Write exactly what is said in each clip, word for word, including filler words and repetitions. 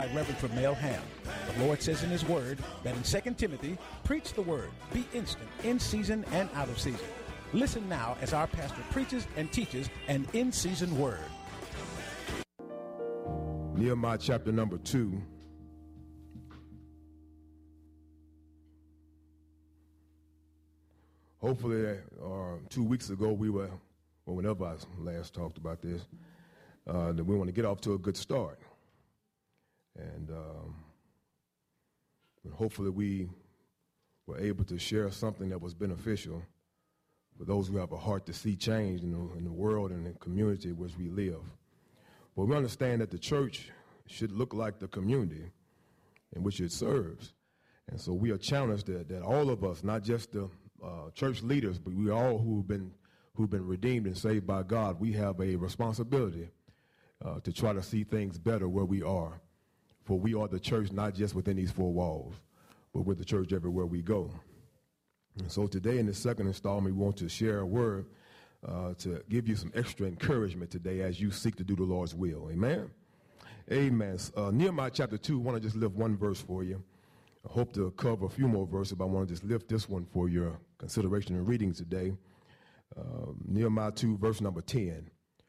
Reverend Tremel Ham. The Lord says in his word that in Second Timothy, preach the word, be instant, in season and out of season. Listen now as our pastor preaches and teaches an in-season word. Nehemiah chapter number two. Hopefully, uh, two weeks ago we were, or whenever I last talked about this, uh, that we want to get off to a good start. And um, hopefully we were able to share something that was beneficial for those who have a heart to see change in the, in the world and the community in which we live. But we understand that the church should look like the community in which it serves. And so we are challenged that, that all of us, not just the uh, church leaders, but we all who've been who've been redeemed and saved by God, we have a responsibility uh, to try to see things better where we are. For we are the church not just within these four walls, but with the church everywhere we go. And so today in the second installment, we want to share a word uh, to give you some extra encouragement today as you seek to do the Lord's will. Amen? Amen. Uh, Nehemiah chapter two, I want to just lift one verse for you. I hope to cover a few more verses, but I want to just lift this one for your consideration and reading today. Uh, Nehemiah two, verse number ten.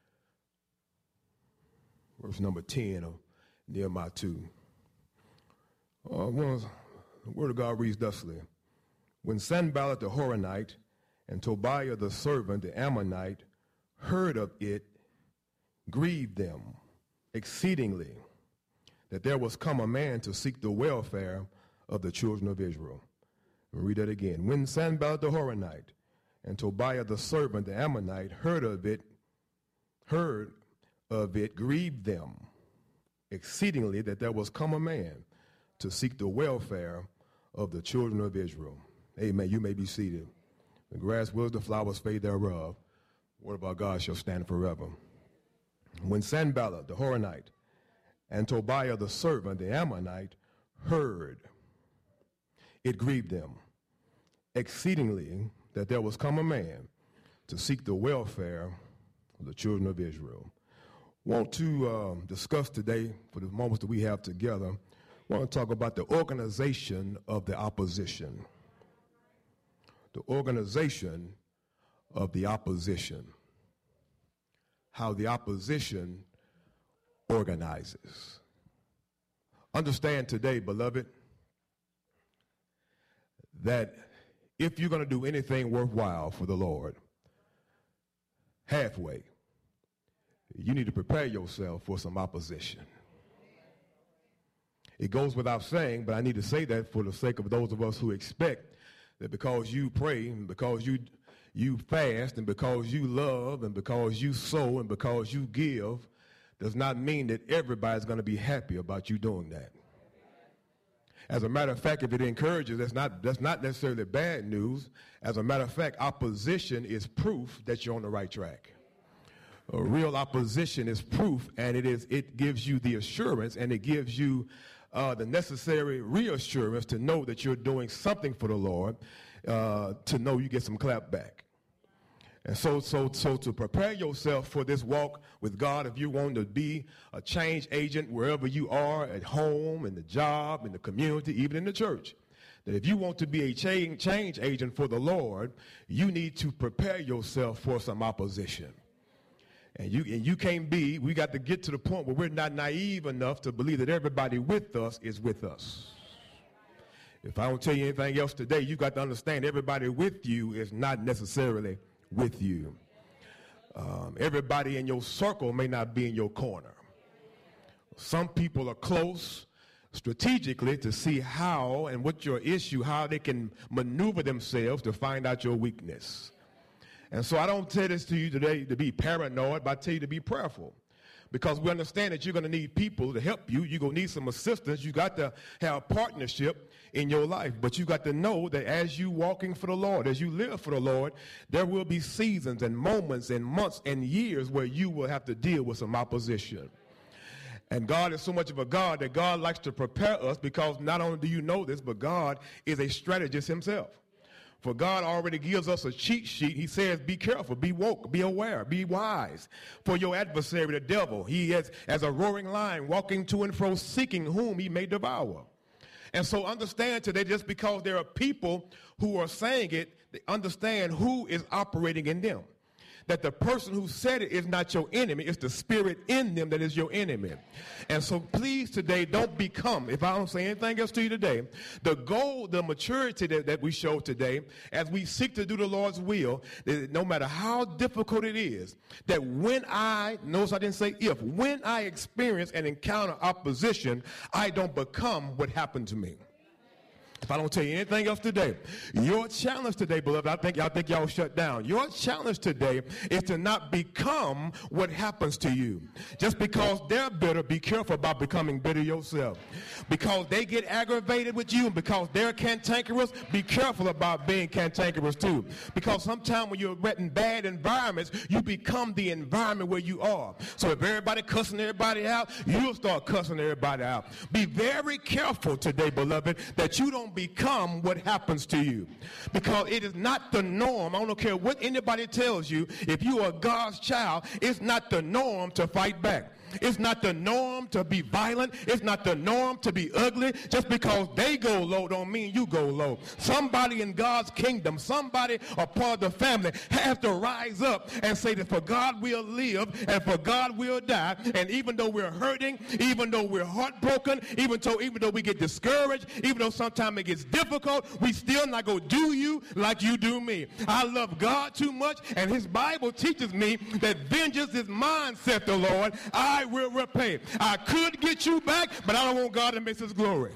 Verse number ten of Nehemiah two. Uh, the word of God reads thusly. When Sanballat the Horonite and Tobiah the servant, the Ammonite, heard of it, grieved them exceedingly, that there was come a man to seek the welfare of the children of Israel. I'll read that again. When Sanballat the Horonite and Tobiah the servant, the Ammonite, heard of it, heard of it, grieved them exceedingly, that there was come a man to seek the welfare of the children of Israel. Amen. You may be seated. The grass withers, the flowers fade thereof. The word of our God shall stand forever. When Sanballat the Horonite and Tobiah the servant, the Ammonite, heard, it grieved them exceedingly that there was come a man to seek the welfare of the children of Israel. Want to uh, discuss today, for the moments that we have together, want to talk about the organization of the opposition. The organization of the opposition. How the opposition organizes. Understand today, beloved, that if you're going to do anything worthwhile for the Lord, halfway, you need to prepare yourself for some opposition. It goes without saying, but I need to say that for the sake of those of us who expect that because you pray and because you you fast and because you love and because you sow and because you give does not mean that everybody's going to be happy about you doing that. As a matter of fact, if it encourages, that's not that's not necessarily bad news. As a matter of fact, opposition is proof that you're on the right track. A real opposition is proof, and it is it gives you the assurance and it gives you uh, the necessary reassurance to know that you're doing something for the Lord, uh, to know you get some clap back. And so, so, so to prepare yourself for this walk with God, if you want to be a change agent wherever you are, at home, in the job, in the community, even in the church, that if you want to be a change, change agent for the Lord, you need to prepare yourself for some opposition. And you, and you can't be, we got to get to the point where we're not naive enough to believe that everybody with us is with us. If I don't tell you anything else today, you got to understand everybody with you is not necessarily with you. Um, everybody in your circle may not be in your corner. Some people are close strategically to see how and what your issue, how they can maneuver themselves to find out your weakness. And so I don't tell this to you today to be paranoid, but I tell you to be prayerful. Because we understand that you're going to need people to help you. You're going to need some assistance. You got to have partnership in your life. But you got to know that as you walking for the Lord, as you live for the Lord, there will be seasons and moments and months and years where you will have to deal with some opposition. And God is so much of a God that God likes to prepare us, because not only do you know this, but God is a strategist himself. For God already gives us a cheat sheet. He says, be careful, be woke, be aware, be wise. For your adversary, the devil, he is as a roaring lion, walking to and fro, seeking whom he may devour. And so understand today, just because there are people who are saying it, they understand who is operating in them. That the person who said it is not your enemy. It's the spirit in them that is your enemy. And so please today, don't become, if I don't say anything else to you today, the goal, the maturity that, that we show today as we seek to do the Lord's will, that no matter how difficult it is, that when I, notice I didn't say if, when I experience and encounter opposition, I don't become what happened to me. If I don't tell you anything else today, your challenge today, beloved, I think y'all think y'all shut down. Your challenge today is to not become what happens to you. Just because they're bitter, be careful about becoming bitter yourself. Because they get aggravated with you and because they're cantankerous, be careful about being cantankerous too. Because sometimes when you're in bad environments, you become the environment where you are. So if everybody cussing everybody out, you'll start cussing everybody out. Be very careful today, beloved, that you don't become what happens to you, because it is not the norm. I don't care what anybody tells you. If you are God's child, it's not the norm to fight back. It's not the norm to be violent. It's not the norm to be ugly. Just because they go low don't mean you go low. Somebody in God's kingdom, somebody a part of the family has to rise up and say that for God we'll live and for God we'll die. And even though we're hurting, even though we're heartbroken, even though, even though we get discouraged, even though sometimes it gets difficult, we still not go do you like you do me. I love God too much, and his Bible teaches me that vengeance is mine, saith the Lord. I will repay. I could get you back, but I don't want God to miss his glory.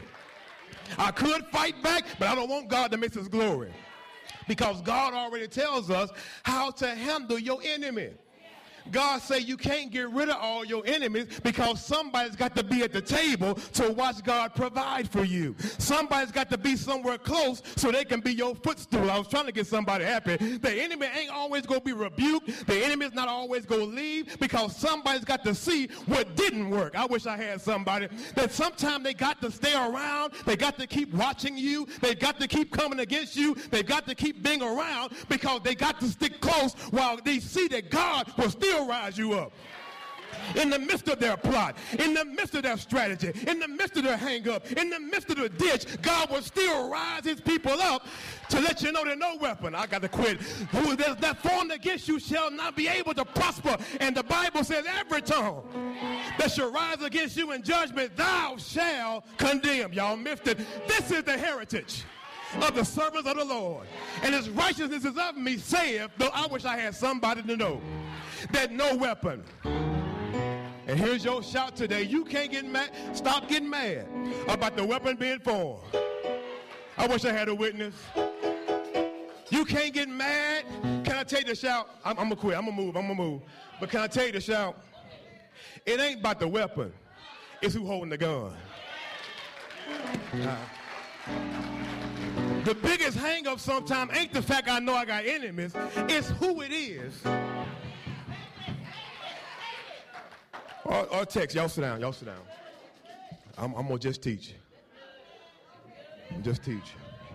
I could fight back, but I don't want God to miss his glory. Because God already tells us how to handle your enemy. God say you can't get rid of all your enemies because somebody's got to be at the table to watch God provide for you. Somebody's got to be somewhere close so they can be your footstool. I was trying to get somebody happy. The enemy ain't always going to be rebuked. The enemy's not always going to leave because somebody's got to see what didn't work. I wish I had somebody that sometimes they got to stay around. They got to keep watching you. They got to keep coming against you. They got to keep being around because they got to stick close while they see that God will still rise you up. In the midst of their plot, in the midst of their strategy, in the midst of their hang up, in the midst of the ditch, God will still rise his people up to let you know that no weapon, I got to quit, who is that formed against you shall not be able to prosper. And the Bible says every tongue that shall rise against you in judgment, thou shalt condemn. Y'all missed it. This is the heritage of the servants of the Lord, and his righteousness is of me, saith, though I wish I had somebody to know that no weapon. And here's your shout today. You can't get mad. Stop getting mad about the weapon being formed. I wish I had a witness. You can't get mad. Can I tell you the shout? I'm, I'm gonna quit. I'm gonna move. I'm gonna move. But can I tell you the shout? It ain't about the weapon. It's who holding the gun. Uh, the biggest hang up sometimes ain't the fact I know I got enemies. It's who it is. Or, or text, y'all sit down, y'all sit down. I'm, I'm gonna just teach. I'm just teach.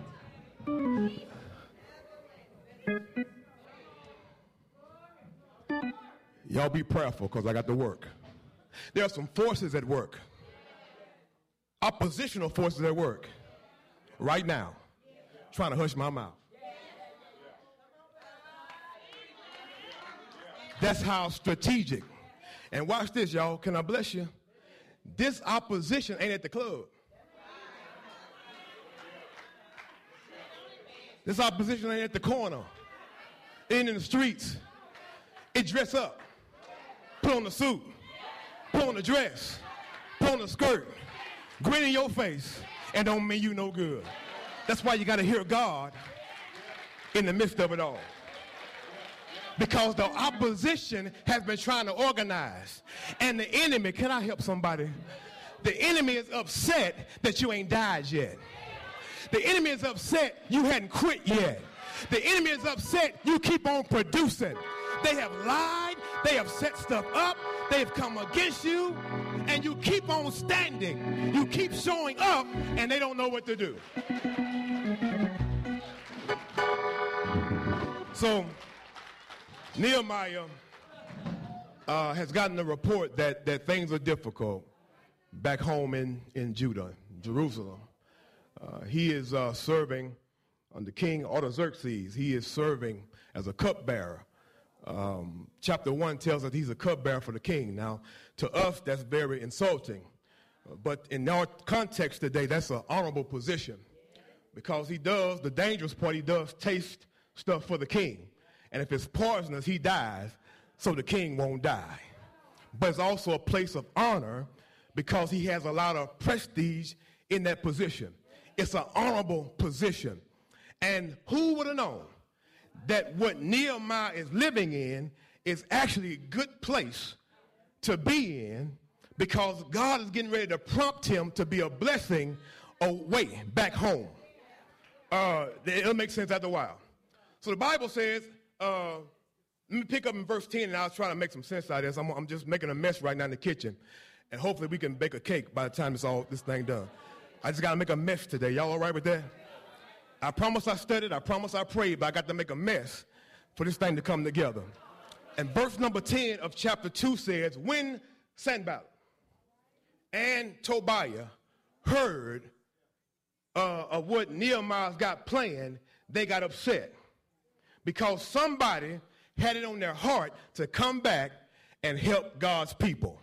Y'all be prayerful because I got to work. There are some forces at work. Oppositional forces at work. Right now. Trying to hush my mouth. That's how strategic. And watch this, y'all. Can I bless you? This opposition ain't at the club. This opposition ain't at the corner. It ain't in the streets. It dress up. Put on the suit. Put on the dress. Put on the skirt. Grin in your face. And don't mean you no good. That's why you got to hear God in the midst of it all. Because the opposition has been trying to organize. And the enemy, can I help somebody? The enemy is upset that you ain't died yet. The enemy is upset you hadn't quit yet. The enemy is upset you keep on producing. They have lied. They have set stuff up. They've come against you. And you keep on standing. You keep showing up, and they don't know what to do. so Nehemiah uh, has gotten a report that, that things are difficult back home in, in Judah, Jerusalem. Uh, he is uh, serving under King Artaxerxes. He is serving as a cupbearer. Um, chapter one tells us he's a cupbearer for the king. Now, to us, that's very insulting. Uh, but in our context today, that's an honorable position because he does, the dangerous part, he does taste stuff for the king. And if it's poisonous, he dies, so the king won't die. But it's also a place of honor because he has a lot of prestige in that position. It's an honorable position. And who would have known that what Nehemiah is living in is actually a good place to be in because God is getting ready to prompt him to be a blessing away back home. Uh, it'll make sense after a while. So the Bible says, uh, let me pick up in verse ten, and I was trying to make some sense out of this. I'm, I'm just making a mess right now in the kitchen, and hopefully we can bake a cake by the time it's all this thing done. I just got to make a mess today. Y'all all right with that? I promise I studied, I promise I prayed, but I got to make a mess for this thing to come together. And verse number ten of chapter two says, when Sanballat and Tobiah heard uh, of what Nehemiah's got planned, they got upset because somebody had it on their heart to come back and help God's people.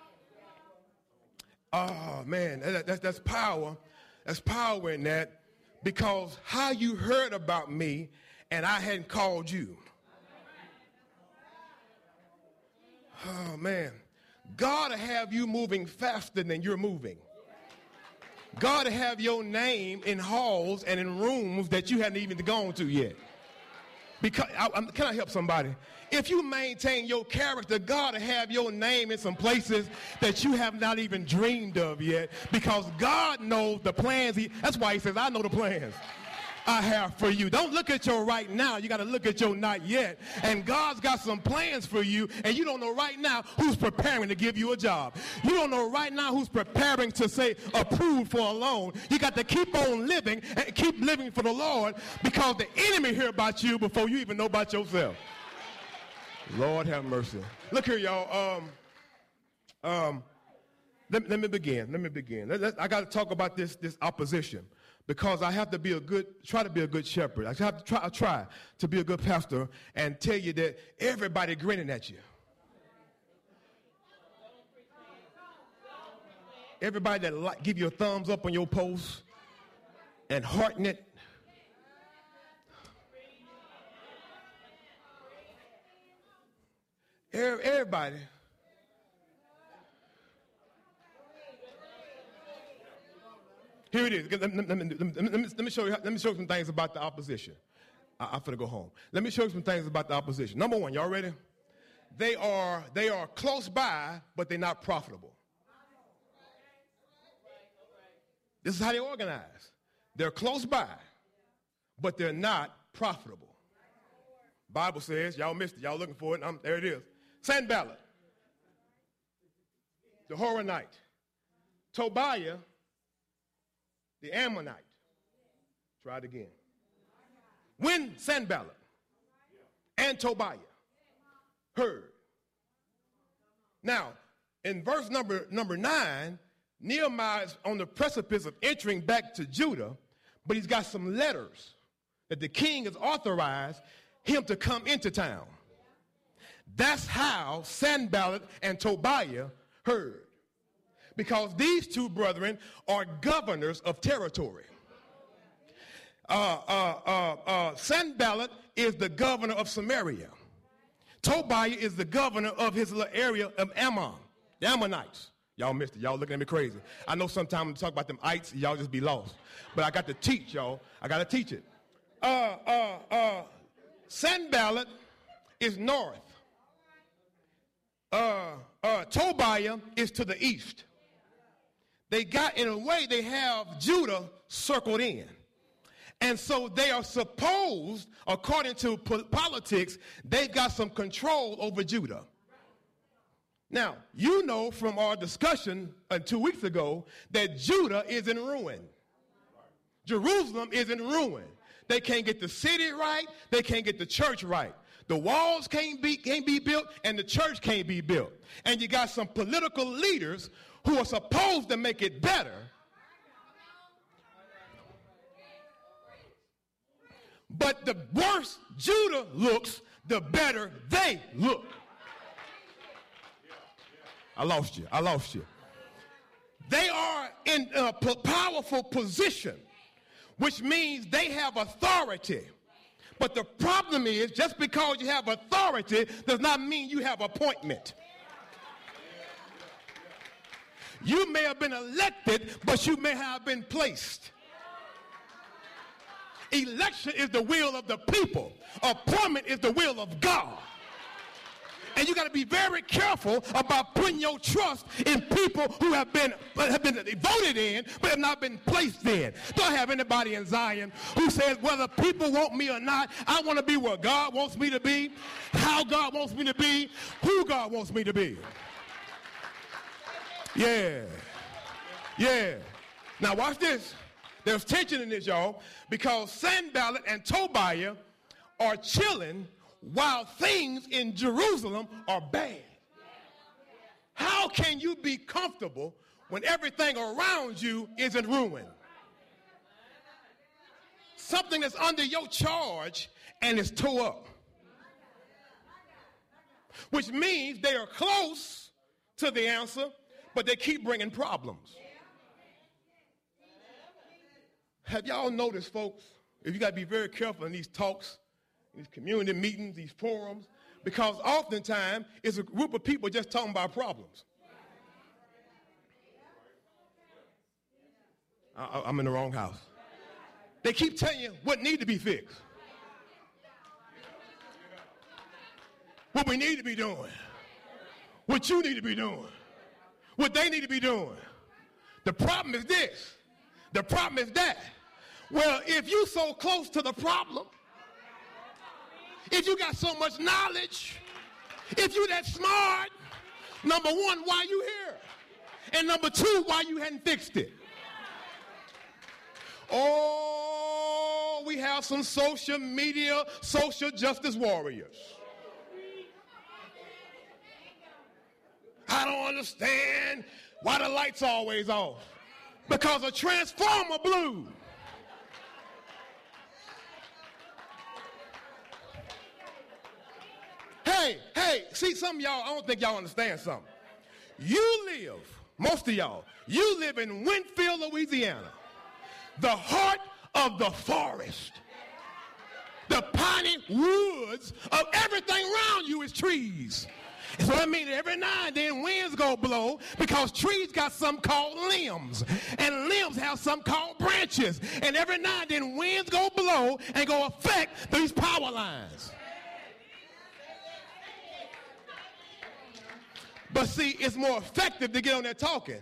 Oh, man, that, that, that's power. That's power in that. Because how you heard about me and I hadn't called you. Oh, man. God will have you moving faster than you're moving. God will have your name in halls and in rooms that you hadn't even gone to yet. Because I, I'm, can I help somebody? If you maintain your character, God will have your name in some places that you have not even dreamed of yet because God knows the plans. He, that's why he says, I know the plans I have for you. Don't look at your right now. You got to look at your not yet. And God's got some plans for you, and you don't know right now who's preparing to give you a job. You don't know right now who's preparing to say approved for a loan. You got to keep on living and keep living for the Lord because the enemy hear about you before you even know about yourself. Lord have mercy. Look here, y'all. Um, um, let, let me begin. Let me begin. Let, let, I got to talk about this, this opposition. Because I have to be a good, try to be a good shepherd. I have to try, I try to be a good pastor and tell you that everybody grinning at you. Everybody that like, give you a thumbs up on your post and hearten it. Everybody. Here it is. Let me, let, me, let, me, let me show you. Let me show you some things about the opposition. I, I'm finna go home. Let me show you some things about the opposition. Number one, y'all ready? They are they are close by, but they're not profitable. This is how they organize. They're close by, but they're not profitable. Bible says, y'all missed it. Y'all looking for it. I'm, there it is. Sanballat, the Horonite, Tobiah, the Ammonite. Try it again. When Sanballat and Tobiah heard. Now, in verse number, number nine, Nehemiah is on the precipice of entering back to Judah, but he's got some letters that the king has authorized him to come into town. That's how Sanballat and Tobiah heard. Because these two brethren are governors of territory. Uh, uh, uh, uh, Sanballat is the governor of Samaria. Tobiah is the governor of his little area of Ammon, the Ammonites. Y'all missed it. Y'all looking at me crazy. I know sometimes when I talk about them ites, y'all just be lost. But I got to teach y'all. I got to teach it. Uh, uh, uh, Sanballat is north. Uh, uh, Tobiah is to the east. They got, in a way, they have Judah circled in. And so they are supposed, according to po- politics, they've got some control over Judah. Now, you know from our discussion uh, two weeks ago that Judah is in ruin. Jerusalem is in ruin. They can't get the city right. They can't get the church right. The walls can't be, can't be built, and the church can't be built. And you got some political leaders who are supposed to make it better. But the worse Judah looks, the better they look. I lost you. I lost you. They are in a powerful position, which means they have authority. But the problem is, just because you have authority does not mean you have appointment. You may have been elected, but you may have been placed. Election is the will of the people. Appointment is the will of God. And you got to be very careful about putting your trust in people who have been have been voted in but have not been placed in. Don't have anybody in Zion who says whether people want me or not, I want to be where God wants me to be, how God wants me to be, who God wants me to be. Yeah. Yeah. Now watch this. There's tension in this, y'all, because Sanballat and Tobiah are chilling while things in Jerusalem are bad. How can you be comfortable when everything around you is in ruin? Something that's under your charge and is tore up. Which means they are close to the answer, but they keep bringing problems. Have y'all noticed, folks, if you got to be very careful in these talks, these community meetings, these forums, because oftentimes it's a group of people just talking about problems. I, I'm in the wrong house. They keep telling you what need to be fixed. What we need to be doing. What you need to be doing. What they need to be doing. The problem is this. The problem is that. Well, if you so close to the problem, if you got so much knowledge, if you that smart, number one, why you here? And number two, why you hadn't fixed it? Oh, we have some social media, social justice warriors. I don't understand why the light's always off. Because a transformer blew. Hey, hey, see, some of y'all, I don't think y'all understand something. You live, most of y'all, you live in Winfield, Louisiana, the heart of the forest. The piney woods of everything around you is trees. So that means every now and then winds go blow because trees got something called limbs. And limbs have something called branches. And every now and then winds go blow and go affect these power lines. But see, it's more effective to get on there talking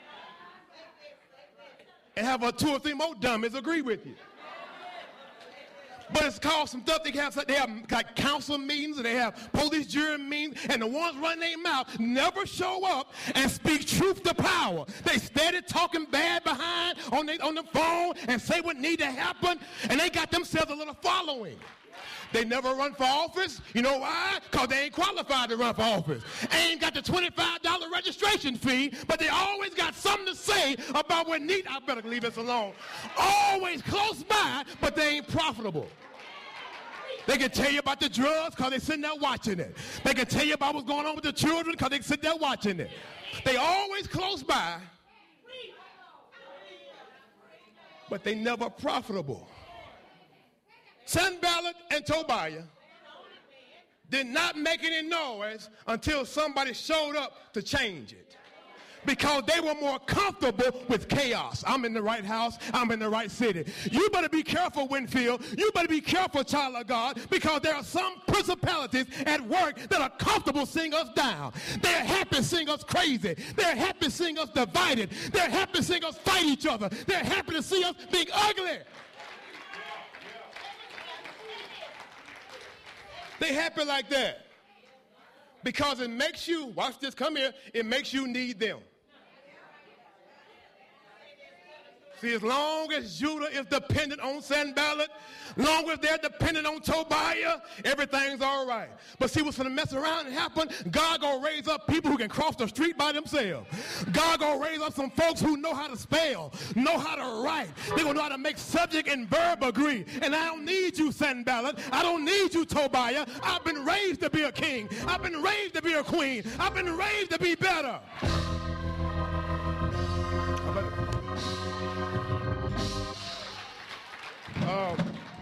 and have a two or three more dummies agree with you. But it's called some stuff they have. They have like council meetings and they have police jury meetings, and the ones running their mouth never show up and speak truth to power. They steady talking bad behind on, they, on the phone and say what need to happen, and they got themselves a little following. They never run for office. You know why? Because they ain't qualified to run for office. Ain't got the twenty-five dollars registration fee, but they always got something to say about what need. I better leave this alone. Always close by, but they ain't profitable. They can tell you about the drugs because they're sitting there watching it. They can tell you about what's going on with the children because they sit there watching it. They always close by, but they never profitable. Sanballat and Tobiah did not make any noise until somebody showed up to change it. Because they were more comfortable with chaos. I'm in the right house. I'm in the right city. You better be careful, Winfield. You better be careful, child of God, because there are some principalities at work that are comfortable seeing us down. They're happy seeing us crazy. They're happy seeing us divided. They're happy seeing us fight each other. They're happy to see us being ugly. They happy like that because it makes you, watch this, come here, it makes you need them. See, as long as Judah is dependent on Sanballat, long as they're dependent on Tobiah, everything's all right. But see, what's going to mess around and happen, God going to raise up people who can cross the street by themselves. God going to raise up some folks who know how to spell, know how to write. They're going to know how to make subject and verb agree. And I don't need you, Sanballat. I don't need you, Tobiah. I've been raised to be a king. I've been raised to be a queen. I've been raised to be better. Um,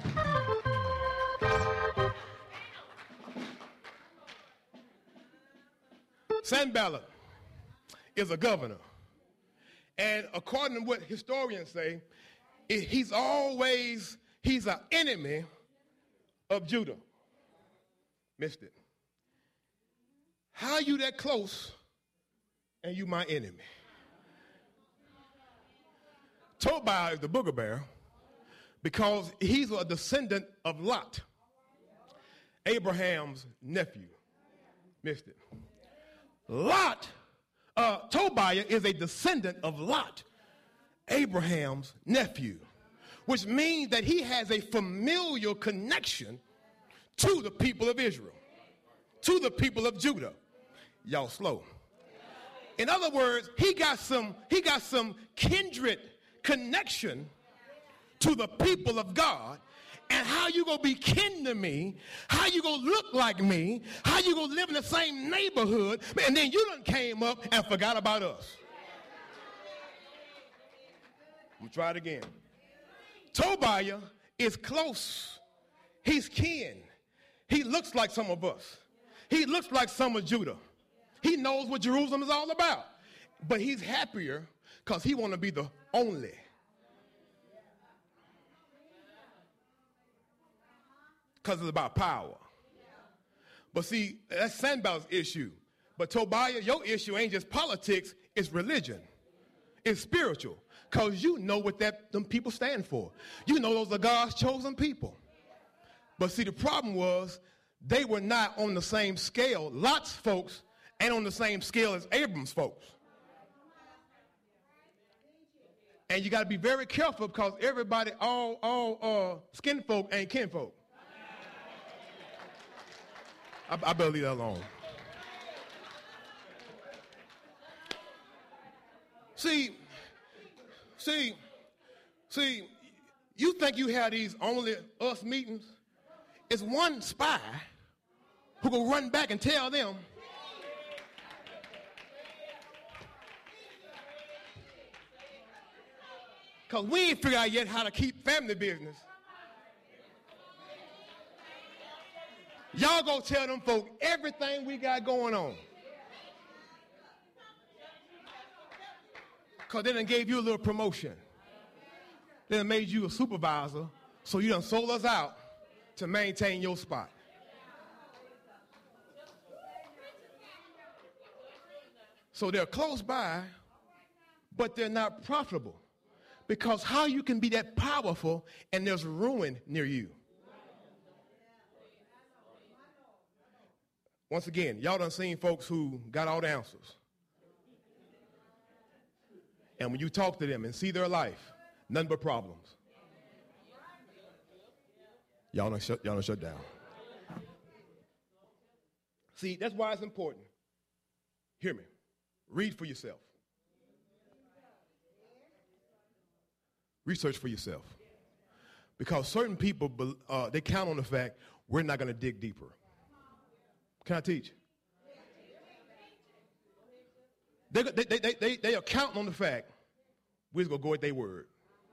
Sanballat is a governor. And according to what historians say, it, he's always, he's an enemy of Judah. Missed it. How you that close and you my enemy? Tobiah is the booger bear, because he's a descendant of Lot, Abraham's nephew. Missed it. Lot, uh, Tobiah is a descendant of Lot, Abraham's nephew, which means that he has a familial connection to the people of Israel, to the people of Judah. Y'all slow. In other words, he got some, he got some kindred connection to the people of God. And how you gonna be kin to me, how you gonna look like me, how you gonna live in the same neighborhood, and then you done came up and forgot about us. I'm gonna try it again. Tobiah is close. He's kin. He looks like some of us. He looks like some of Judah. He knows what Jerusalem is all about. But he's happier because he want to be the only. Because it's about power. But see, that's Sanballat's issue. But Tobiah, your issue ain't just politics, it's religion. It's spiritual. Because you know what that them people stand for. You know those are God's chosen people. But see, the problem was they were not on the same scale. Lot's folks ain't on the same scale as Abram's folks. And you got to be very careful because everybody, all, all uh, skin folk ain't kin folk. I, I better leave that alone. See, see, see, you think you have these only us meetings? It's one spy who will run back and tell them, because we ain't figured out yet how to keep family business. Y'all go tell them folk everything we got going on. Because they done gave you a little promotion. They done made you a supervisor, so you done sold us out to maintain your spot. So they're close by, but they're not profitable. Because how you can be that powerful and there's ruin near you? Once again, y'all done seen folks who got all the answers. And when you talk to them and see their life, nothing but problems. Y'all done shut, y'all done shut down. See, that's why it's important. Hear me. Read for yourself. Research for yourself. Because certain people, uh, they count on the fact we're not going to dig deeper. Can I teach? They, they, they, they, they are counting on the fact we're just going to go at their word.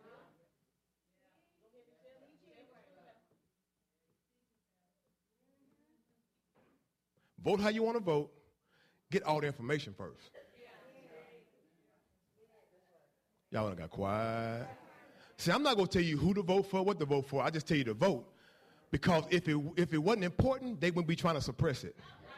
Vote how you want to vote. Get all the information first. Y'all done got quiet. See, I'm not going to tell you who to vote for, what to vote for. I just tell you to vote. Because if it, if it wasn't important, they wouldn't be trying to suppress it.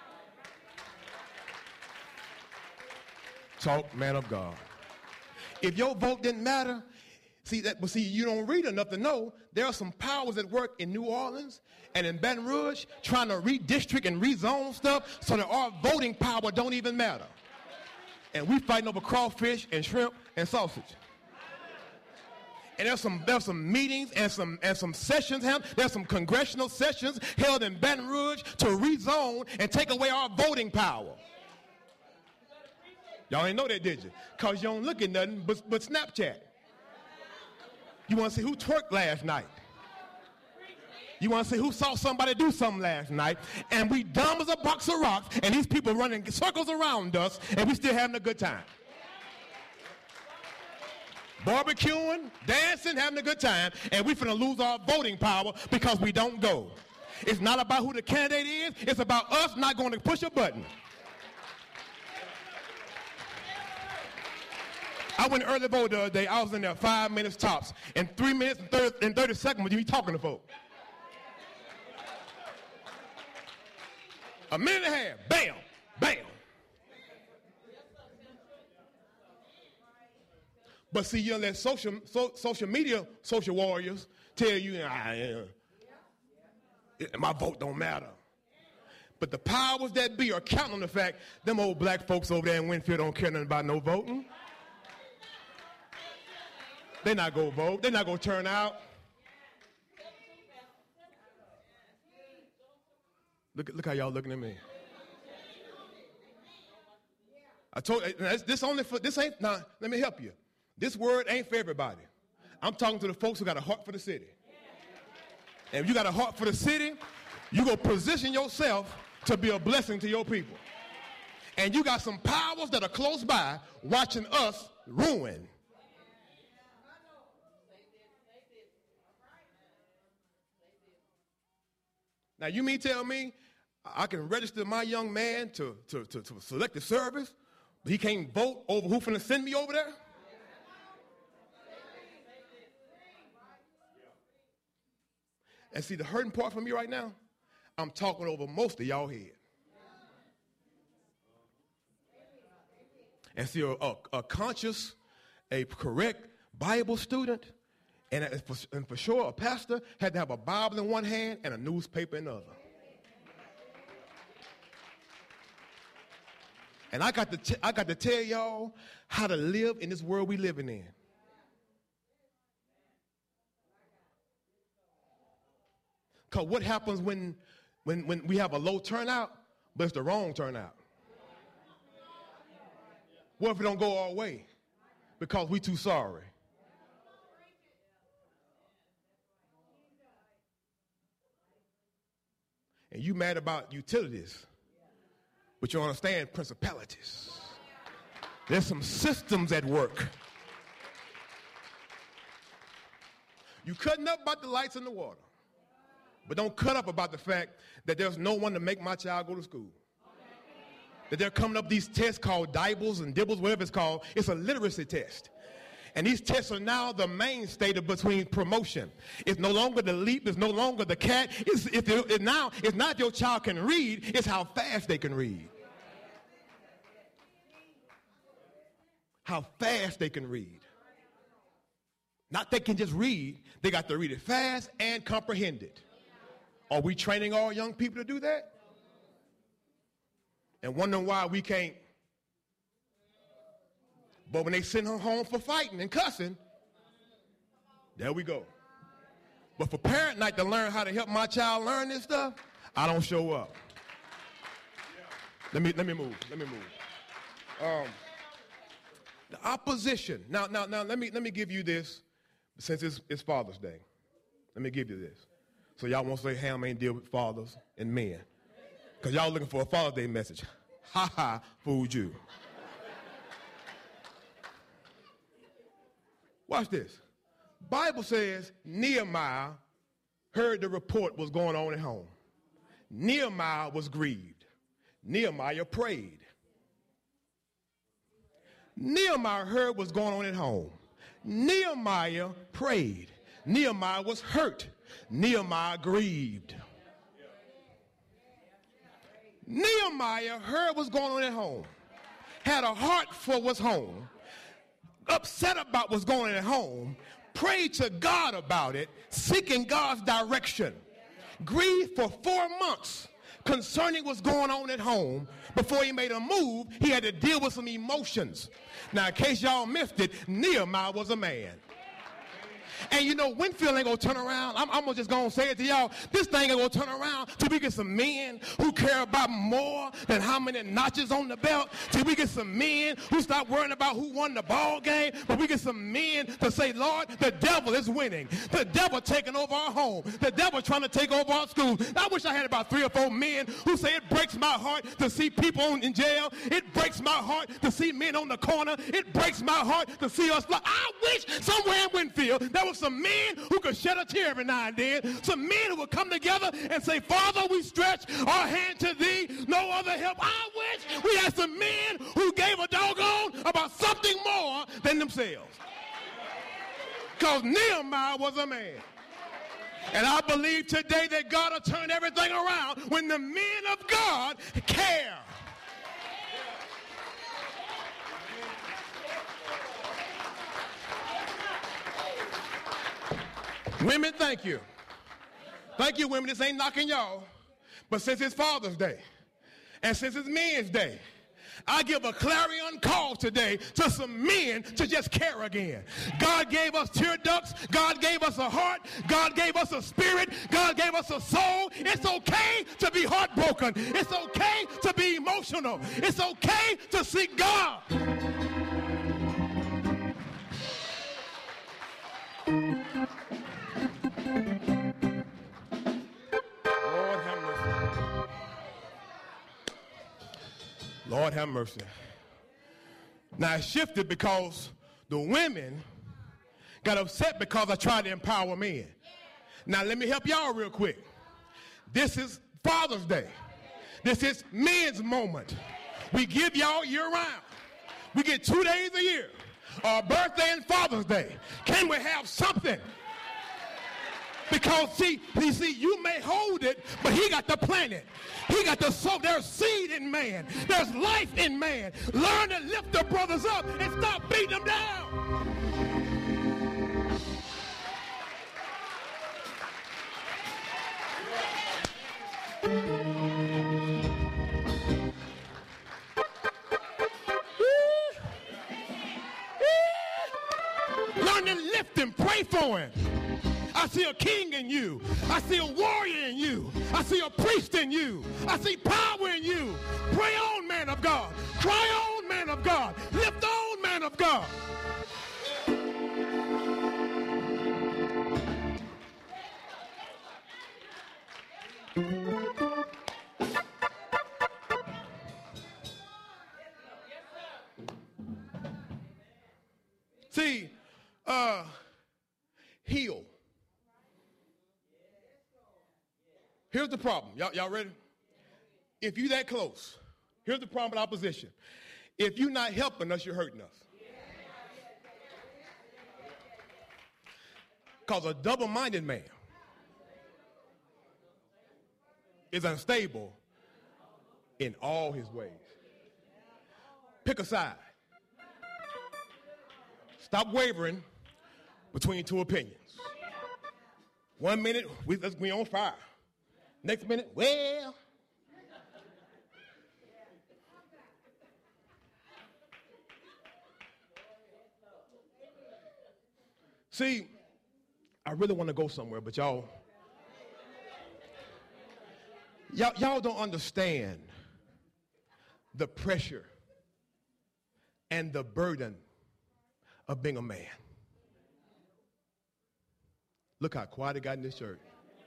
Talk, man of God. If your vote didn't matter, see that, but see, you don't read enough to know there are some powers at work in New Orleans and in Baton Rouge trying to redistrict and rezone stuff so that our voting power don't even matter. And we fighting over crawfish and shrimp and sausage. And there's some there's some meetings and some and some sessions held. There's some congressional sessions held in Baton Rouge to rezone and take away our voting power. Y'all ain't know that, did you? Because you don't look at nothing but, but Snapchat. You want to see who twerked last night. You want to see who saw somebody do something last night. And we dumb as a box of rocks, and these people running circles around us, and we still having a good time. Barbecuing, dancing, having a good time, and we finna lose our voting power because we don't go. It's not about who the candidate is. It's about us not going to push a button. I went early vote the other day. I was in there five minutes tops. In three minutes and thirty, and thirty seconds, you be talking to folks. A minute and a half, bam, bam. But see, you let social so, social media social warriors tell you, ah, yeah, my vote don't matter. But the powers that be are counting on the fact them old black folks over there in Winfield don't care nothing about no voting. They're not going to vote. They're not going to turn out. Look, look how y'all looking at me. I told you, this only for, this ain't, nah, let me help you. This word ain't for everybody. I'm talking to the folks who got a heart for the city. And if you got a heart for the city, you go position yourself to be a blessing to your people. And you got some powers that are close by watching us ruin. Now, you mean tell me I can register my young man to, to, to, to select the service, but he can't vote over who's finna send me over there? And see, the hurting part for me right now, I'm talking over most of y'all head. And see, a, a, a conscious, a correct Bible student, and, a, for, and for sure a pastor had to have a Bible in one hand and a newspaper in the other. And I got to t- I got to tell y'all how to live in this world we living in. Because what happens when, when, when we have a low turnout, but it's the wrong turnout? What if it don't go our way? Because we too sorry. And you mad about utilities, but you understand principalities. There's some systems at work. You cutting up about the lights and the water. But don't cut up about the fact that there's no one to make my child go to school. That they're coming up these tests called DIBELS and DIBBLES, whatever it's called. It's a literacy test. And these tests are now the mainstay of between promotion. It's no longer the leap. It's no longer the cat. It's, if it, it now, it's not if your child can read. It's how fast they can read. How fast they can read. Not they can just read. They got to read it fast and comprehend it. Are we training all young people to do that? And wondering why we can't. But when they send her home for fighting and cussing, there we go. But for parent night to learn how to help my child learn this stuff, I don't show up. Let me let me move. Let me move. Um, the opposition. Now, now, now. Let me let me give you this, since it's, it's Father's Day. Let me give you this. So y'all won't say Ham ain't deal with fathers and men. Because y'all looking for a Father's Day message. Ha ha, fooled you. Watch this. Bible says Nehemiah heard the report was going on at home. Nehemiah was grieved. Nehemiah prayed. Nehemiah heard what's going on at home. Nehemiah prayed. Nehemiah was hurt. Nehemiah grieved. Nehemiah heard what's going on at home, had a heart for what's home, upset about what's going on at home, prayed to God about it, seeking God's direction, grieved for four months concerning what's going on at home. Before he made a move, he had to deal with some emotions. Now, in case y'all missed it, Nehemiah was a man. And you know, Winfield ain't gonna turn around. I'm, I'm just gonna say it to y'all. This thing ain't gonna turn around till we get some men who care about more than how many notches on the belt. Till we get some men who stop worrying about who won the ball game. But we get some men to say, Lord, the devil is winning. The devil taking over our home. The devil trying to take over our schools. I wish I had about three or four men who say it breaks my heart to see people in jail. It breaks my heart to see men on the corner. It breaks my heart to see us fly. I wish somewhere in Winfield there was some men who could shed a tear every now and then. Some men who would come together and say, Father, we stretch our hand to thee. No other help. I wish we had some men who gave a doggone about something more than themselves. Because Nehemiah was a man. And I believe today that God will turn everything around when the men of God care. Women, thank you. Thank you, women. This ain't knocking y'all. But since it's Father's Day, and since it's Men's Day, I give a clarion call today to some men to just care again. God gave us tear ducts. God gave us a heart. God gave us a spirit. God gave us a soul. It's okay to be heartbroken. It's okay to be emotional. It's okay to seek God. Lord have mercy. Lord have mercy. Now it shifted because the women got upset because I tried to empower men. Now let me help y'all real quick. This is Father's Day. This is men's moment. We give y'all year round. We get two days a year. Our birthday and Father's Day. Can we have something? Because, see, you see, you may hold it, but he got to plant it. He got to sow. There's seed in man. There's life in man. Learn to lift the brothers up and stop beating them down. Learn to lift him. Pray for him. I see a king in you. I see a warrior in you. I see a priest in you. I see power in you. Pray on, man of God. Cry on, man of God. Lift on, man of God. See, uh, heal. Here's the problem. Y'all, y'all ready? If you that close, here's the problem with opposition. If you're not helping us, you're hurting us. Because a double-minded man is unstable in all his ways. Pick a side. Stop wavering between two opinions. One minute, we, we on fire. Next minute, well. See, I really want to go somewhere, but y'all, y'all, y'all don't understand the pressure and the burden of being a man. Look how quiet it got in this church.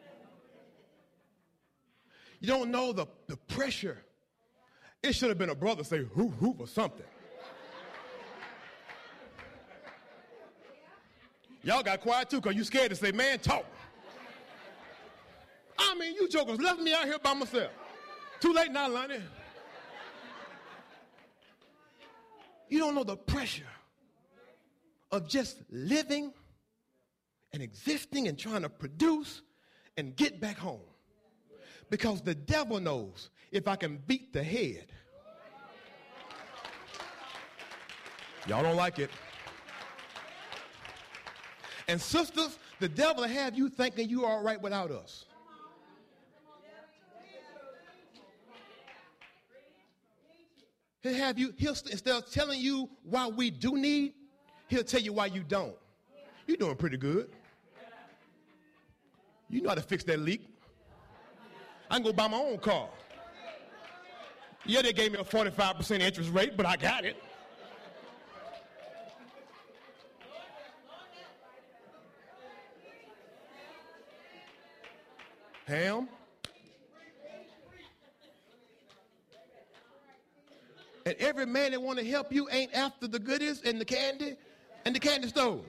You don't know the, the pressure. It should have been a brother say, hoo, hoo, or something. Y'all got quiet too because you scared to say, man, talk. I mean, you jokers left me out here by myself. Too late now, Lonnie. You don't know the pressure of just living and existing and trying to produce and get back home. Because the devil knows if I can beat the head. Y'all don't like it. And sisters, the devil will have you thinking you are all right without us. He'll have you, he'll, instead of telling you why we do need, he'll tell you why you don't. You're doing pretty good. You know how to fix that leak. I can go buy my own car. Yeah, they gave me a forty-five percent interest rate, but I got it. Ham. And every man that want to help you ain't after the goodies and the candy and the candy store.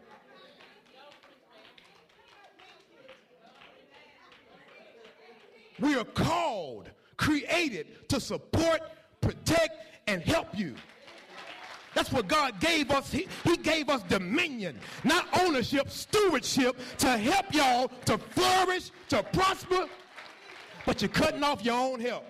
We are called, created to support, protect, and help you. That's what God gave us. He, he gave us dominion, not ownership, stewardship, to help y'all to flourish, to prosper, but you're cutting off your own help.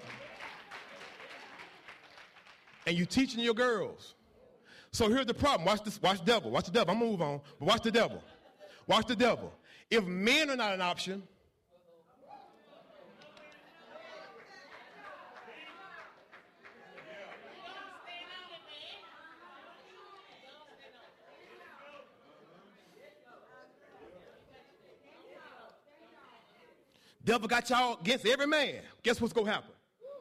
And you teaching your girls. So here's the problem. Watch this. Watch the devil. Watch the devil. I'm gonna move on. But watch the devil. Watch the devil. If men are not an option, devil got y'all against every man. Guess what's gonna happen?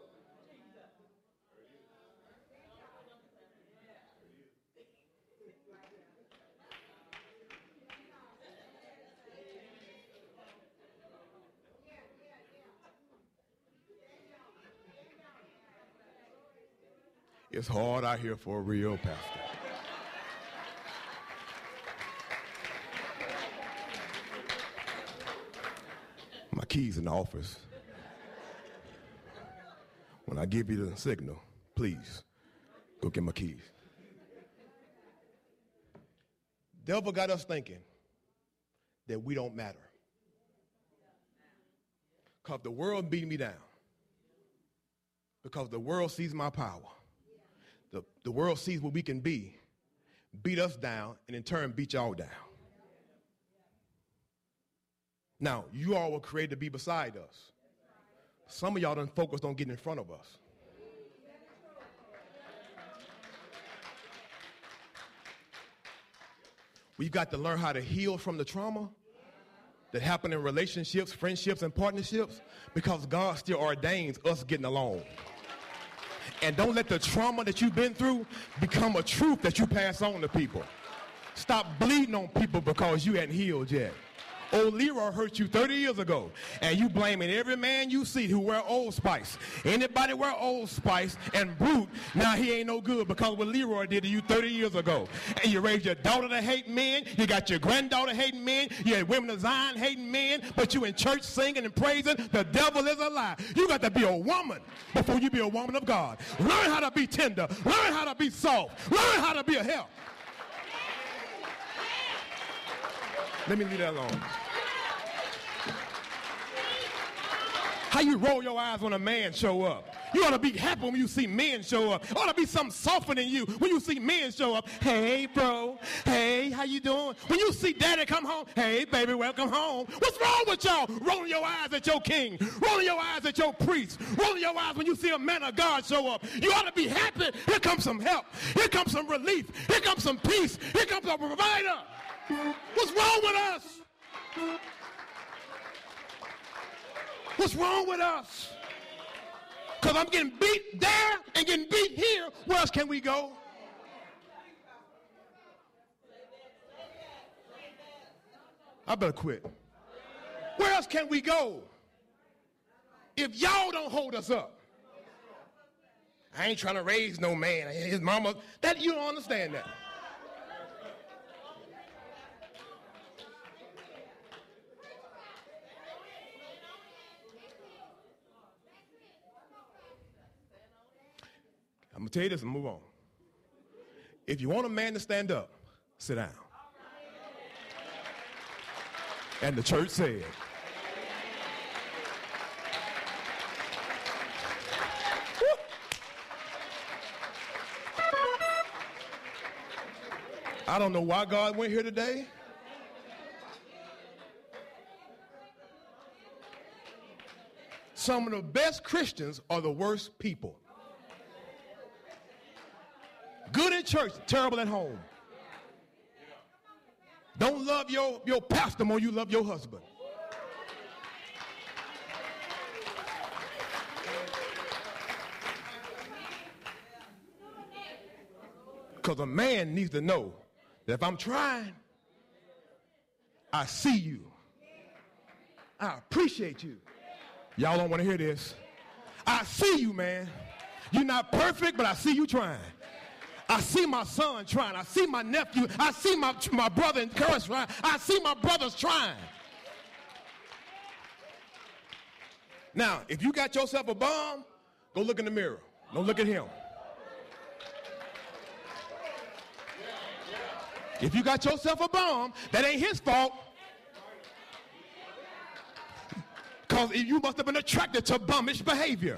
It's hard out here for a real pastor. My keys in the office. When I give you the signal, please go get my keys. Devil got us thinking that we don't matter. Because the world beat me down. Because the world sees my power. The, the world sees what we can be, beat us down, and in turn beat y'all down. Now, you all were created to be beside us. Some of y'all done focused on getting in front of us. We've got to learn how to heal from the trauma that happened in relationships, friendships, and partnerships, because God still ordains us getting along. And don't let the trauma that you've been through become a truth that you pass on to people. Stop bleeding on people because you hadn't healed yet. Old Leroy hurt you thirty years ago, and you blaming every man you see who wear Old Spice. Anybody wear Old Spice and Brute, now he ain't no good because what Leroy did to you thirty years ago. And you raised your daughter to hate men, you got your granddaughter hating men, you had women of Zion hating men, but you in church singing and praising. The devil is a lie. You got to be a woman before you be a woman of God. Learn how to be tender. Learn how to be soft. Learn how to be a help. Let me leave that alone. How you roll your eyes when a man show up? You ought to be happy when you see men show up. It ought to be something softening you when you see men show up. Hey, bro. Hey, how you doing? When you see daddy come home, hey, baby, welcome home. What's wrong with y'all? Rolling your eyes at your king. Rolling your eyes at your priest. Rolling your eyes when you see a man of God show up. You ought to be happy. Here comes some help. Here comes some relief. Here comes some peace. Here comes a provider. What's wrong with us? What's wrong with us? Because I'm getting beat there and getting beat here. Where else can we go? I better quit. Where else can we go if y'all don't hold us up? I ain't trying to raise no man. His mama, that you don't understand that. I'm going to tell you this and move on. If you want a man to stand up, sit down. And the church said. I don't know why God went here today. Some of the best Christians are the worst people. Good in church, terrible at home. Don't love your, your pastor more than you love your husband. Because a man needs to know that if I'm trying, I see you. I appreciate you. Y'all don't want to hear this. I see you, man. You're not perfect, but I see you trying. I see my son trying. I see my nephew. I see my, my brother in church trying. I see my brothers trying. Now, if you got yourself a bomb, go look in the mirror. Don't look at him. If you got yourself a bomb, that ain't his fault. Because you must have been attracted to bummish behavior.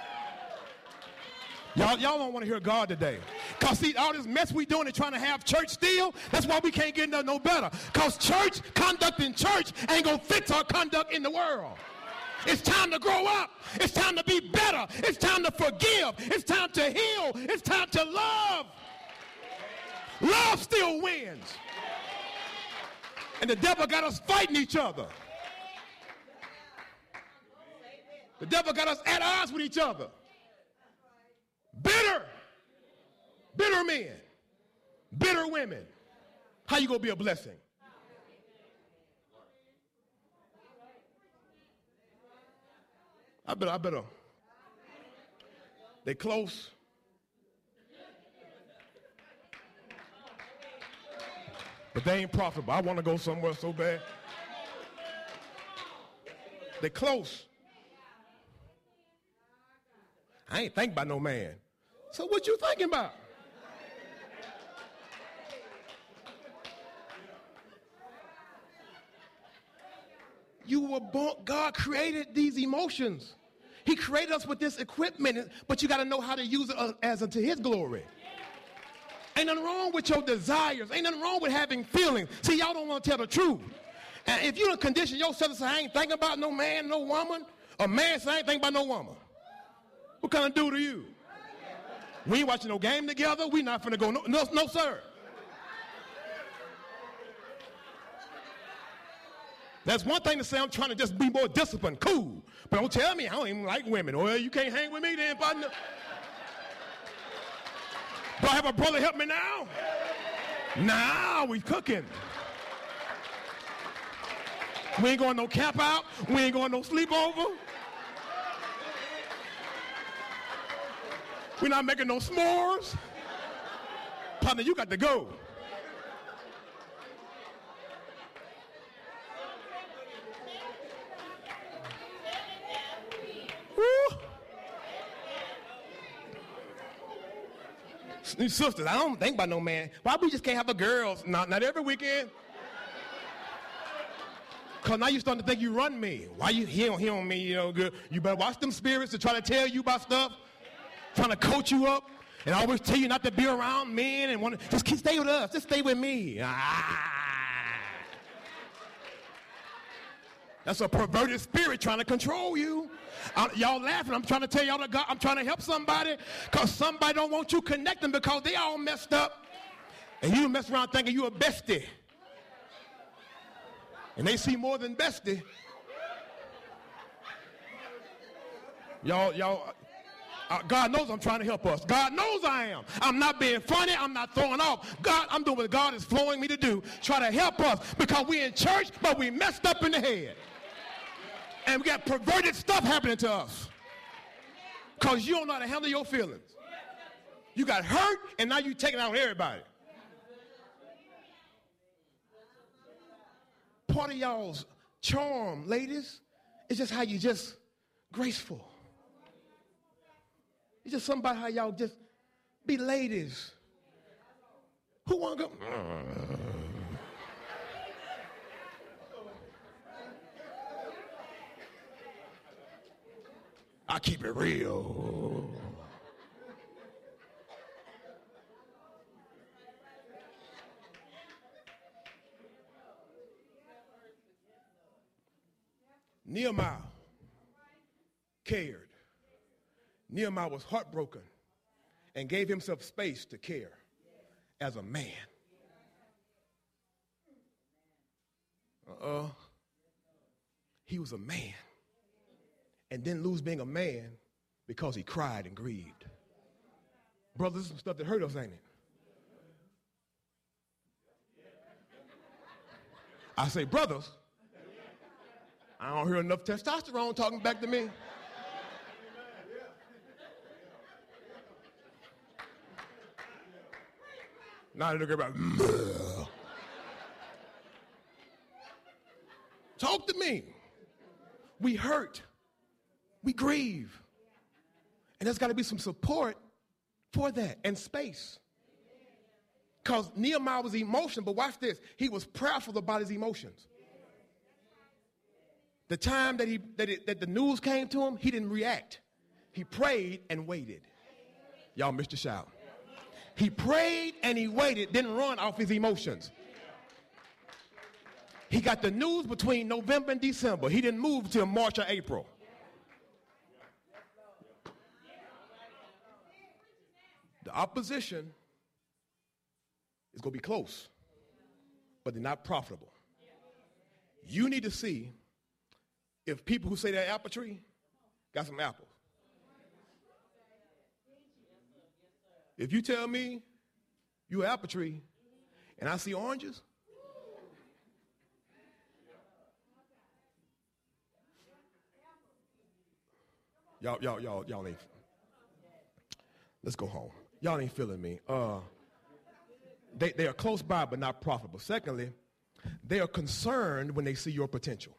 Y'all, y'all don't want to hear God today. Because see, all this mess we doing and trying to have church still, that's why we can't get no, no better. Because church, conduct in church ain't going to fix our conduct in the world. It's time to grow up. It's time to be better. It's time to forgive. It's time to heal. It's time to love. Love still wins. And the devil got us fighting each other. The devil got us at odds with each other. Bitter. Bitter men. Bitter women. How you going to be a blessing? I better, I better. They close. But they ain't profitable. I want to go somewhere so bad. They close. I ain't thinking about no man. So what you thinking about? You were born, God created these emotions. He created us with this equipment, but you got to know how to use it as unto his glory. Ain't nothing wrong with your desires. Ain't nothing wrong with having feelings. See, y'all don't want to tell the truth. And if you don't condition yourself to say, I ain't thinking about no man, no woman, a man say, I ain't thinking about no woman. What kind of dude are you? We ain't watching no game together. We not finna go, no, no, no sir. That's one thing to say I'm trying to just be more disciplined, cool. But don't tell me I don't even like women. Well, you can't hang with me then, partner. Do I have a brother help me now? Nah, we cooking. We ain't going no camp out. We ain't going no sleepover. We're not making no s'mores. Partner, you got to go. Woo. Sisters, I don't think about no man. Why we just can't have a girls? Not, not every weekend. Because now you're starting to think you run me. Why you he on, he on me, you know, good. You better watch them spirits to try to tell you about stuff. Trying to coach you up and always tell you not to be around men and want to just keep, stay with us. Just stay with me. Ah. That's a perverted spirit trying to control you. I, y'all laughing. I'm trying to tell y'all that God, I'm trying to help somebody because somebody don't want you connecting because they all messed up. And you mess around thinking you a bestie. And they see more than bestie. Y'all, y'all, uh, God knows I'm trying to help us. God knows I am. I'm not being funny. I'm not throwing off. God, I'm doing what God is flowing me to do. Try to help us because we in church, but we messed up in the head. And we got perverted stuff happening to us. Because you don't know how to handle your feelings. You got hurt, and now you taking it out on everybody. Part of y'all's charm, ladies, is just how you just graceful. It's just something about how y'all just be ladies. Who want to go? I keep it real. Nehemiah cared. Nehemiah was heartbroken and gave himself space to care as a man. Uh-uh. He was a man and didn't lose being a man because he cried and grieved. Brothers, this is some stuff that hurt us, ain't it? I say, brothers, I don't hear enough testosterone talking back to me. Now they look about, talk to me. We hurt. We grieve. And there's got to be some support for that and space. Because Nehemiah was emotional, but watch this. He was prayerful about his emotions. The time that, he, that, it, that the news came to him, he didn't react. He prayed and waited. Y'all missed a shout. He prayed and he waited, didn't run off his emotions. He got the news between November and December. He didn't move until March or April. The opposition is going to be close, but they're not profitable. You need to see if people who say they're apple tree got some apples. If you tell me you're an apple tree and I see oranges, y'all, y'all, y'all, y'all ain't. Let's go home. Y'all ain't feeling me. Uh, they, they are close by but not profitable. Secondly, they are concerned when they see your potential.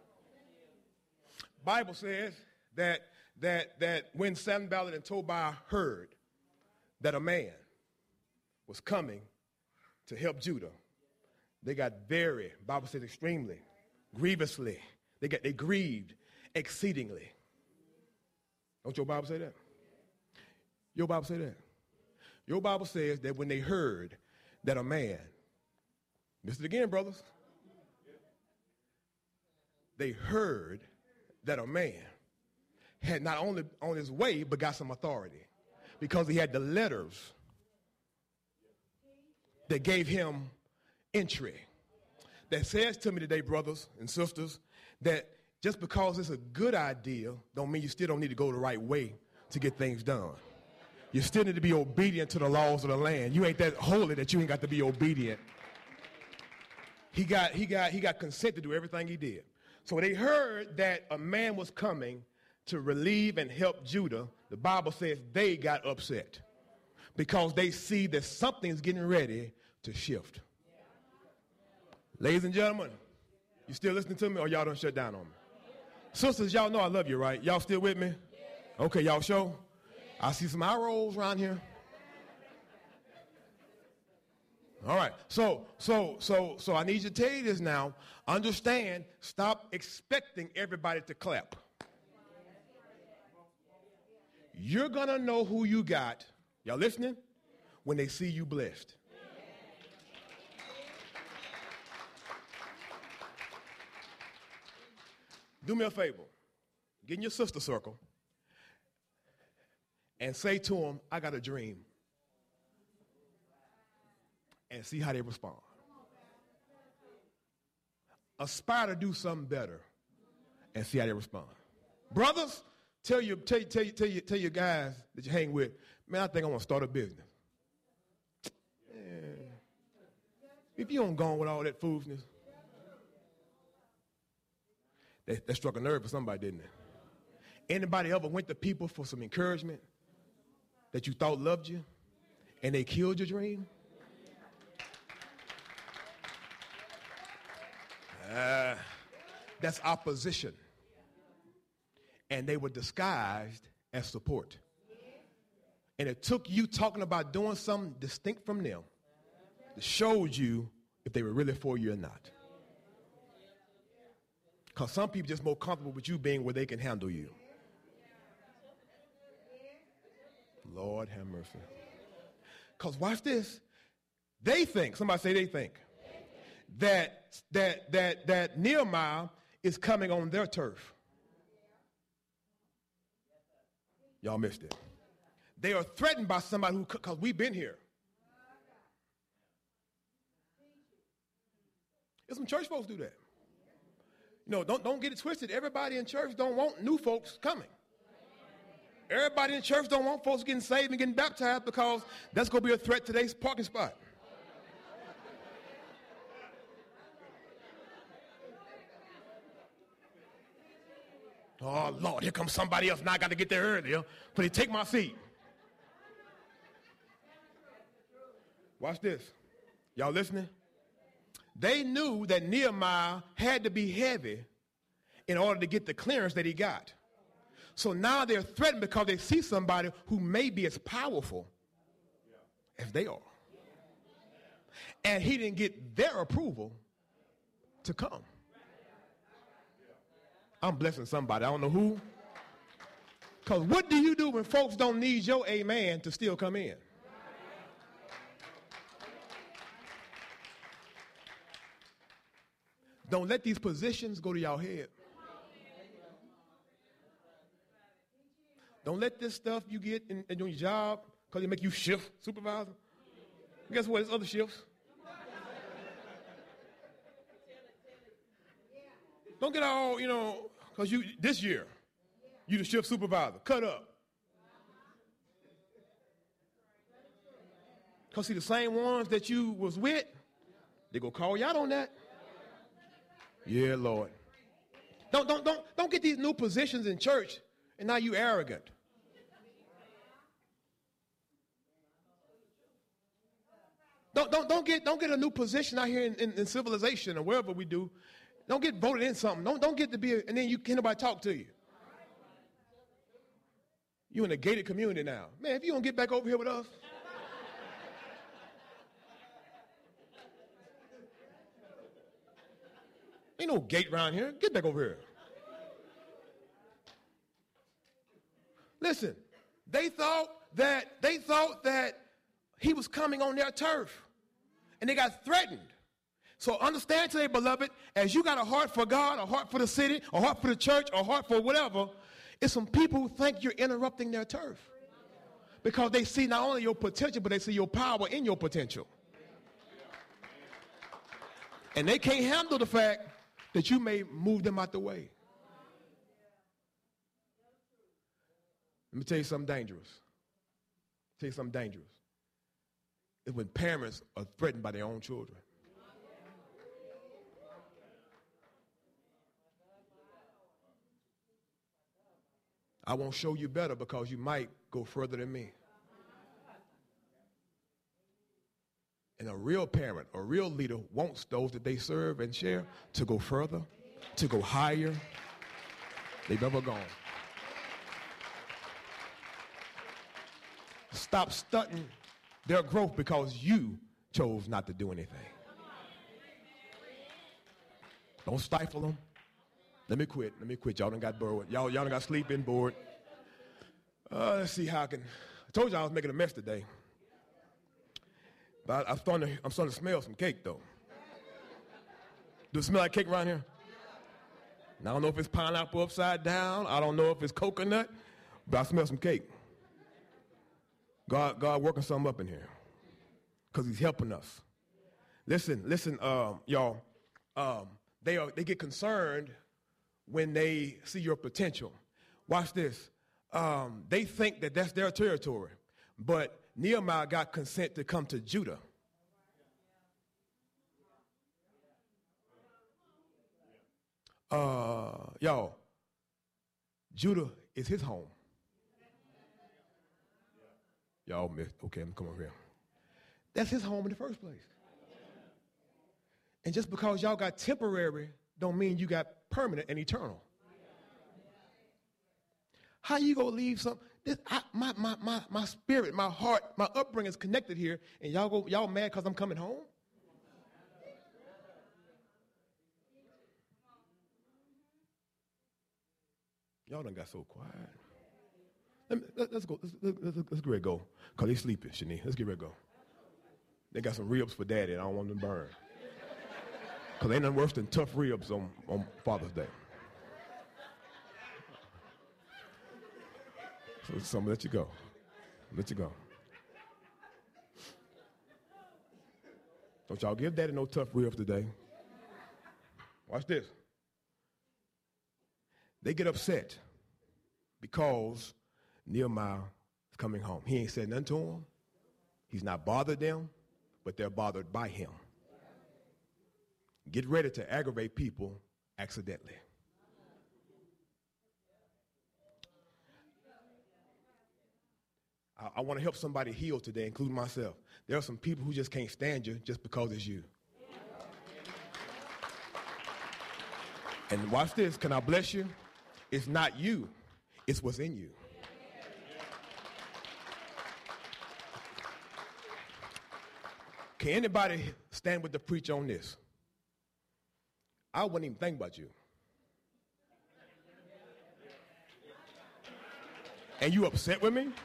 Bible says that that that when Sanballat and Tobiah heard that a man was coming to help Judah, they got very, Bible says extremely, grievously. They got they grieved exceedingly. Don't your Bible say that? Your Bible say that? Your Bible says that when they heard that a man, listen again, brothers, they heard that a man had not only on his way, but got some authority because he had the letters that gave him entry. That says to me today, brothers and sisters, that just because it's a good idea don't mean you still don't need to go the right way to get things done. You still need to be obedient to the laws of the land. You ain't that holy that you ain't got to be obedient. He got, he got, he got consent to do everything he did. So when they heard that a man was coming to relieve and help Judah, the Bible says they got upset because they see that something's getting ready to shift. Ladies and gentlemen, you still listening to me or y'all done shut down on me? Sisters, y'all know I love you, right? Y'all still with me? Okay, y'all show? I see some eye rolls around here. All right, so so so so I need you to tell you this now. Understand, stop expecting everybody to clap. You're gonna know who you got, y'all listening, when they see you blessed. Do me a favor, get in your sister circle and say to them, I got a dream. And see how they respond. Aspire to do something better and see how they respond. Brothers, tell your, tell, tell, tell, your, tell your guys that you hang with, man, I think I want to start a business. Man, if you don't go on with all that foolishness, that, that struck a nerve for somebody, didn't it? Anybody ever went to people for some encouragement that you thought loved you and they killed your dream? Uh, that's opposition. And they were disguised as support. And it took you talking about doing something distinct from them that showed you if they were really for you or not. Because some people just more comfortable with you being where they can handle you. Lord have mercy. Because watch this. They think, somebody say they think, that that that that Nehemiah is coming on their turf. Y'all missed it. They are threatened by somebody who, because we've been here. There's some church folks do that. You know, don't don't get it twisted. Everybody in church don't want new folks coming. Everybody in church don't want folks getting saved and getting baptized because that's going to be a threat to today's parking spot. Oh, Lord, here comes somebody else. Now I got to get there earlier, but they take my seat. Watch this. Y'all listening? They knew that Nehemiah had to be heavy in order to get the clearance that he got. So now they're threatened because they see somebody who may be as powerful as they are. And he didn't get their approval to come. I'm blessing somebody. I don't know who. Because what do you do when folks don't need your amen to still come in? Don't let these positions go to your head. Don't let this stuff you get in, in your job because it make you shift supervisor. Guess what? There's other shifts. Don't get all, you know, because you this year, you the shift supervisor. Cut up. Because see, the same ones that you was with, they go call you out on that. Yeah, Lord. Don't, don't, don't, don't get these new positions in church and now you arrogant. Don't, don't, don't, get, don't get a new position out here in, in, in civilization or wherever we do. Don't get voted in something. Don't, don't get to be, a, and then you can't nobody talk to you. You in a gated community now. Man, if you don't get back over here with us. Ain't no gate around here. Get back over here. Listen, they thought that they thought that he was coming on their turf, and they got threatened. So understand today, beloved, as you got a heart for God, a heart for the city, a heart for the church, a heart for whatever, it's some people who think you're interrupting their turf because they see not only your potential, but they see your power in your potential. And they can't handle the fact that you may move them out the way. Let me tell you something dangerous. Tell you something dangerous. It's when parents are threatened by their own children. I won't show you better because you might go further than me. And a real parent, a real leader wants those that they serve and share to go further, to go higher. They've ever gone. Stop stunting their growth because you chose not to do anything. Don't stifle them. Let me quit. Let me quit. Y'all done got bored. Y'all, y'all done got sleeping, bored. Uh, let's see how I can. I told you I was making a mess today. But I, I'm, starting to, I'm starting to smell some cake, though. Do it smell like cake around here? Now, I don't know if it's pineapple upside down. I don't know if it's coconut. But I smell some cake. God, God working something up in here. Because he's helping us. Listen, listen, um, y'all. Um, they are they get concerned when they see your potential. Watch this. Um, they think that that's their territory. But Nehemiah got consent to come to Judah. Uh, y'all, Judah is his home. Y'all missed. Okay, I'm coming over here. That's his home in the first place. And just because y'all got temporary don't mean you got permanent and eternal. How you gonna leave some? This, I, my, my, my, my spirit, my heart, my upbringing is connected here, and y'all go, y'all mad because I'm coming home? Y'all done got so quiet. Let me, let, let's go. Let's, let's, let's get ready to go. Because they sleeping, Shani. Let's get ready to go. They got some ribs for daddy, and I don't want them to burn. Because ain't nothing worse than tough ribs on, on Father's Day. So, so I'm gonna let you go. Let you go. Don't y'all give daddy no tough ribs today. Watch this. They get upset because Nehemiah is coming home. He ain't said nothing to them. He's not bothered them, but they're bothered by him. Get ready to aggravate people accidentally. I, I want to help somebody heal today, including myself. There are some people who just can't stand you just because it's you. And watch this. Can I bless you? It's not you. It's what's in you. Can anybody stand with the preacher on this? I wouldn't even think about you. And you upset with me?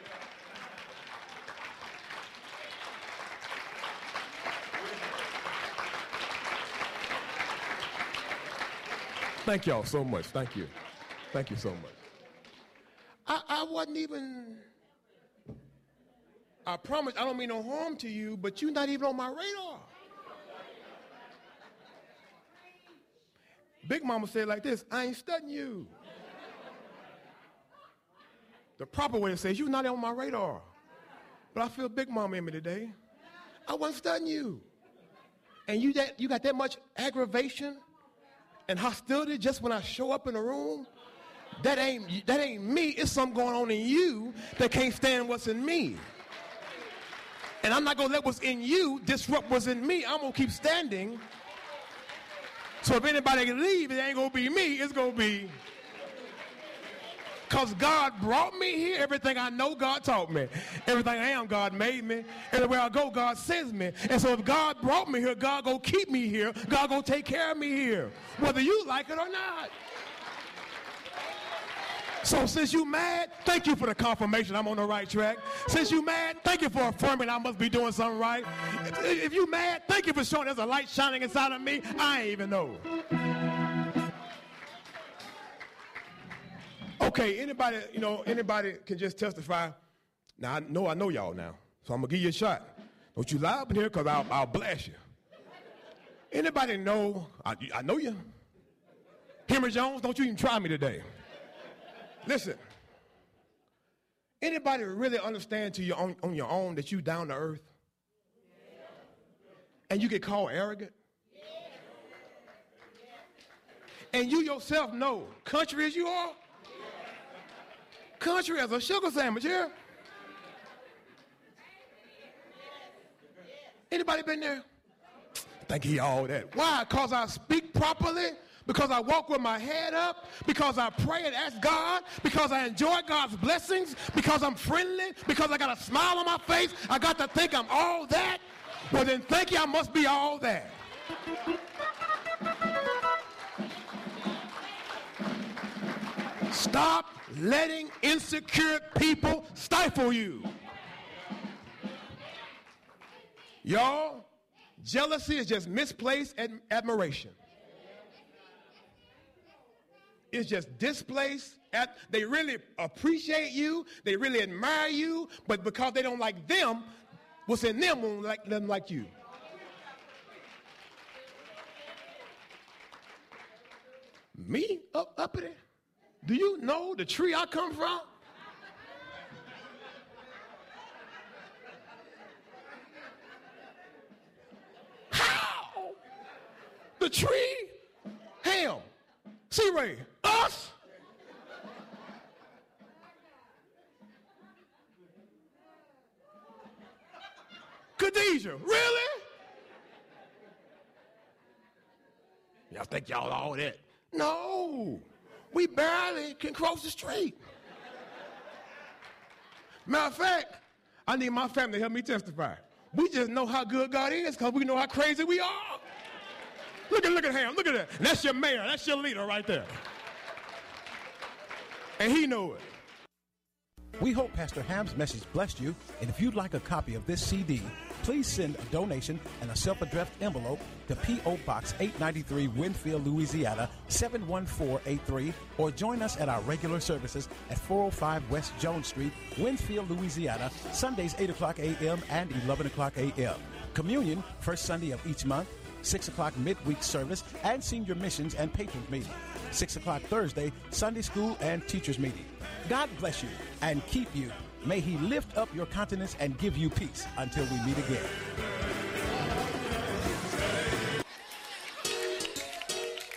Thank y'all so much. Thank you. Thank you so much. I, I wasn't even, I promise I don't mean no harm to you, but you're not even on my radar. Big Mama said like this, I ain't studying you. The proper way to say, you're not on my radar. But I feel Big Mama in me today. I wasn't studying you. And you that you got that much aggravation and hostility just when I show up in a room? That ain't that ain't me. It's something going on in you that can't stand what's in me. And I'm not gonna let what's in you disrupt what's in me. I'm gonna keep standing. So if anybody can leave, it ain't gonna be me, it's gonna be. Because God brought me here. Everything I know, God taught me. Everything I am, God made me. Everywhere I go, God sends me. And so if God brought me here, God gonna keep me here. God gonna take care of me here, whether you like it or not. So since you mad, thank you for the confirmation I'm on the right track. Since you mad, thank you for affirming I must be doing something right. If, if you mad, thank you for showing there's a light shining inside of me. I ain't even know. Okay, anybody, you know, anybody can just testify. Now, I know I know y'all now, so I'm going to give you a shot. Don't you lie up in here because I'll, I'll blast you. Anybody know, I, I know you. Henry Jones, don't you even try me today. Listen, anybody really understand to your own, on your own that you down to earth? And you get called arrogant? And you yourself know, country as you are, country as a sugar sandwich here. Anybody been there? Think he all that. Why? Because I speak properly? Because I walk with my head up? Because I pray and ask God? Because I enjoy God's blessings? Because I'm friendly? Because I got a smile on my face? I got to think I'm all that? Well then thank you, I must be all that. Stop letting insecure people stifle you. Y'all, jealousy is just misplaced ad- admiration. It's just displaced. At, they really appreciate you. They really admire you. But because they don't like them, what's in them won't like them like you. Me? Up, up there? Do you know the tree I come from? How? The tree? Ham. C-Ray. Us? Khadijah. Really? Y'all think y'all all that? No. We barely can cross the street. Matter of fact, I need my family to help me testify. We just know how good God is because we know how crazy we are. Look at, look at him, look at that. That's your mayor, that's your leader right there. And he know it. We hope Pastor Ham's message blessed you, and if you'd like a copy of this C D, please send a donation and a self-addressed envelope to P O. Box eight ninety-three, Winfield, Louisiana, seven one four eight three, or join us at our regular services at four oh five West Jones Street, Winfield, Louisiana, Sundays eight o'clock a.m. and eleven o'clock a.m. Communion, first Sunday of each month, six o'clock midweek service, and senior missions and patrons meeting. six o'clock Thursday, Sunday school and teachers meeting. God bless you and keep you. May he lift up your countenance and give you peace until we meet again.